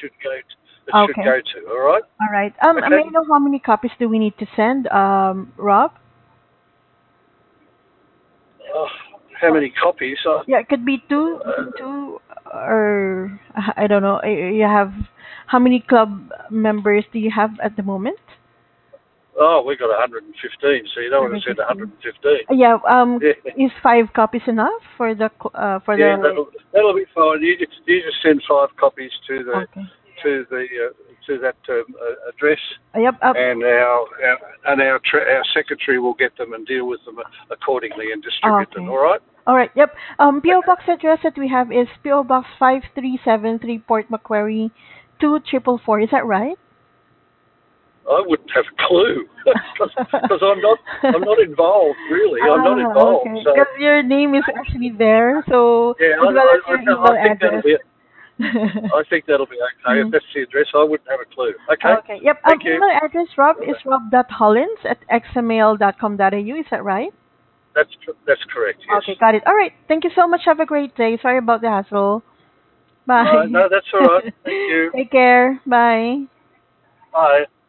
should Okay. go to. All right. All right. May Okay. I know how many copies do we need to send, Rob? Oh, how many copies? Yeah, it could be two, or I don't know. You have how many club members do you have at the moment? Oh, we got 115. So you don't want to send 115. 115. Yeah. Yeah. Is 5 copies enough for Yeah, the? that'll be fine. You just send 5 copies to the Okay. to the to that address, Yep. and our secretary will get them and deal with them accordingly and distribute them. Okay. All right? All right. Yep. PO Okay. box address that we have is PO box 5373 Port Macquarie 2444. Is that right? I wouldn't have a clue because I'm not involved really. I'm not Ah, involved. okay. So Because your name is actually there, so yeah, as well as your email I think that'll address. be okay. If Mm. that's the address, I wouldn't have a clue. Okay. Okay. Yep. Thank you. Email address, Rob, is Okay. rob.hollins@xmail.com.au. Is that right? That's correct. Yes. Okay, got it. All right. Thank you so much. Have a great day. Sorry about the hassle. No, Bye. no, that's all right. Thank you. Take care. Bye. Bye.